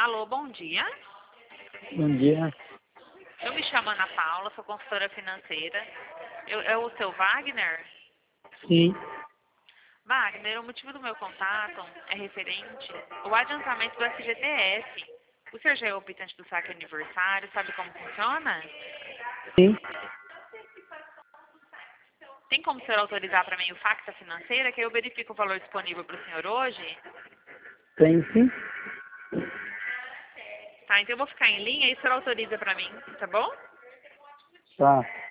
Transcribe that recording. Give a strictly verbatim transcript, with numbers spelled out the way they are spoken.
Alô, bom dia. Bom dia. Eu me chamo Ana Paula, sou consultora financeira. Eu, é o seu Wagner? Sim. Wagner, o motivo do meu contato é referente ao adiantamento do F G T S. O senhor já é o optante do saque aniversário, sabe como funciona? Sim. Tem como o senhor autorizar para mim o Facta Financeira, que eu verifico o valor disponível para o senhor hoje? Tem sim. Tá, então eu vou ficar em linha e o senhor autoriza para mim, tá bom? Tá.